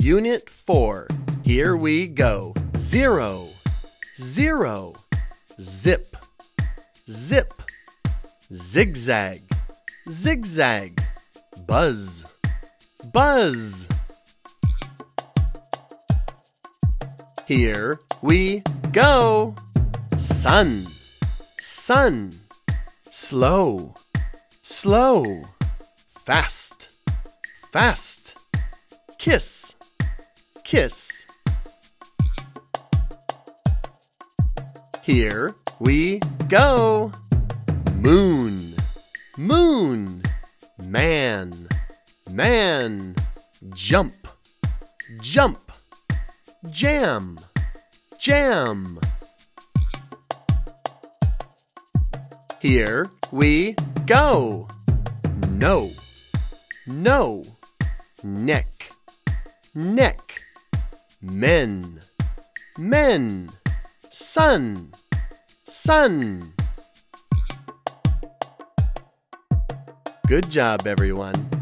Unit 4. Here we go. 0, 0. Zip, zip. Zigzag, zigzag. Buzz, buzz. Here we go. Sun, sun. Slow, slow. Fast, fast. Kiss, kiss. Here we go. Moon, moon. Man, man. Jump, jump. Jam, jam. Here we go. No, no. Neck, neck. Men, men. Sun, sun. Good job, everyone.